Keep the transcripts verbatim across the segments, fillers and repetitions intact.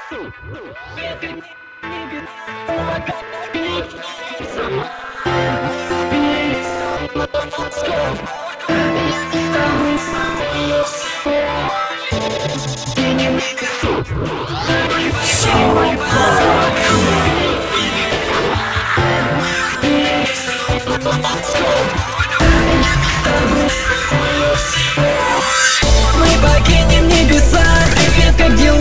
Мы покинем небеса. Привет, как дела?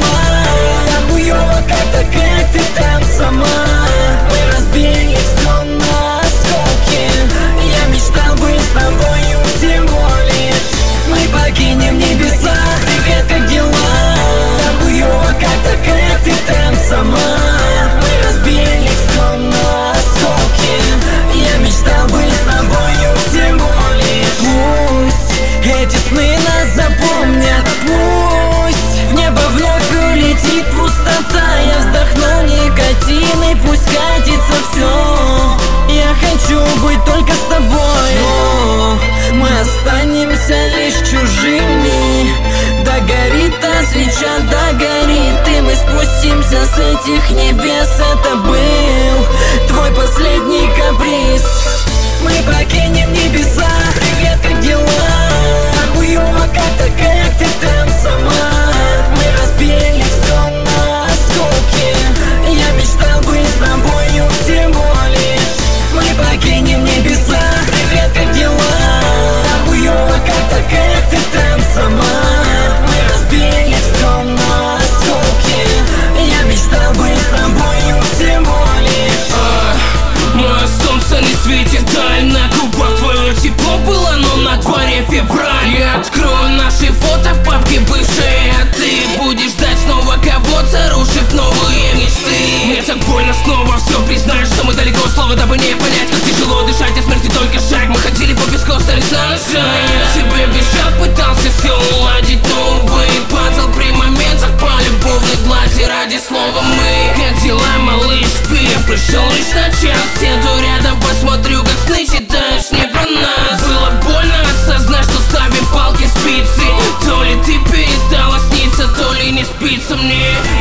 Я хуёво, как-то как ты там сама. Мы разбили все на осколки. Я мечтал быть с тобою всего лишь. Мы покинем небеса. Привет, как дела? Я хуёво, как-то как ты там сама. Мы разбили все на осколки. Я мечтал быть с тобою всего лишь. Пусть эти сны нас запомнят. Пусть в небо вновь улетит пустота. Я вздохну никотин и пусть катится все. Я хочу быть только с тобой. Но мы останемся лишь чужими. Догорит та свеча, догорит, и мы спустимся с этих небес. Это был твой последний каприз. Мы покинем небеса. Привет, как дела? Хуёво, как-то как ты там сама. Мы разбили все на осколки. Я мечтал быть с тобою всего лишь. Мы покинем небеса. Привет, как дела? Хуёво, как-то как ты там сама. Мы разбили все на осколки. Я мечтал быть с тобою всего лишь. а, Мое солнце не светит даль. На губах твое тепло было, но на дворе февраль. Я открою наши фото в папке бывшие, а ты будешь ждать снова кого-то, рушив новые мечты. Мне так больно снова все признать, что мы далеко, слово дабы не понять, как тяжело дышать, а смерти только шаг. Мы ходили по песку, остались на ножах. Я тебе бежал, пытался все уладить, но увы, падал при моментах по любовной глади. Ради слова мы. Как дела, малыш? Я пришел лишь на час. Сяду рядом, посмотрю, как сны читаешь не про нас. Было больно осознать, что ставим палки спицы. То ли ты перестала сниться, то ли не спится мне.